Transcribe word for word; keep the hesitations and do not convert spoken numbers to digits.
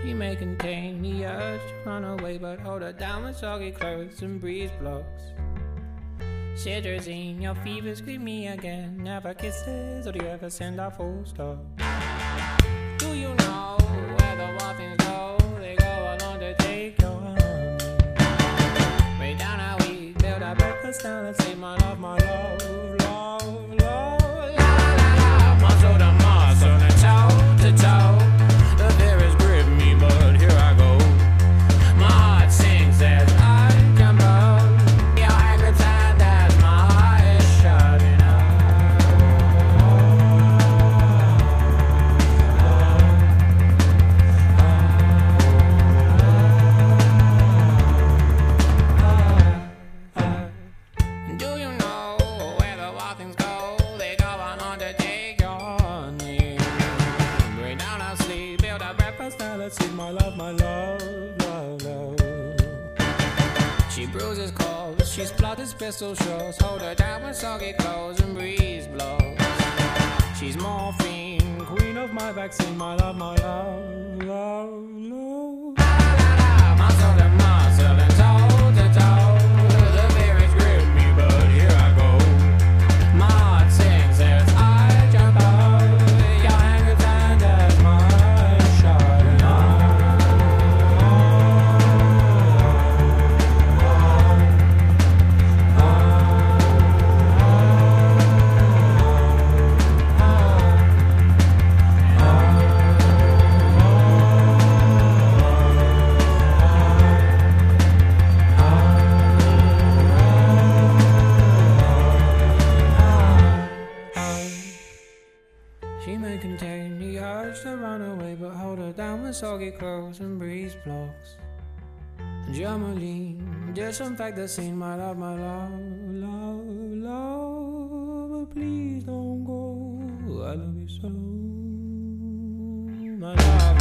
She may contain the urge to run away, but hold her down with soggy clothes and breeze blocks. Cetirizine, your fevers greet me again. Never kisses, or do you ever send a full stop? Do you know where the wild things go? They go along to take your honey. Way down how we build our breakfast down and say my love, my love, love, love, la la la. Muscle to muscle and toe to toe. The fear is grip me, but here I go. My heart sings as I jump up. Your anchor tied as my heart is shutting up. Do you know where the wild things go? They go on on to take your honey. Bring down our sleep, build our breakfast, now let's eat my love, my love, love, love. She bruises calls, she splutters pistol shots. Hold her down with soggy clothes and breeze blows. She's morphine, queen of my vaccine, my love, my love, love, love. La la la, muscle to muscle and toe to toe. The fear is grip me, but here I go. My heart sings as I jump out. Your anger tied as my eyes shut She may contain the urge to run away, but hold her down with soggy clothes and breeze blocks. Germaline, disinfect the scene, my love, my love, love, love. But please don't go, I love you so, my love.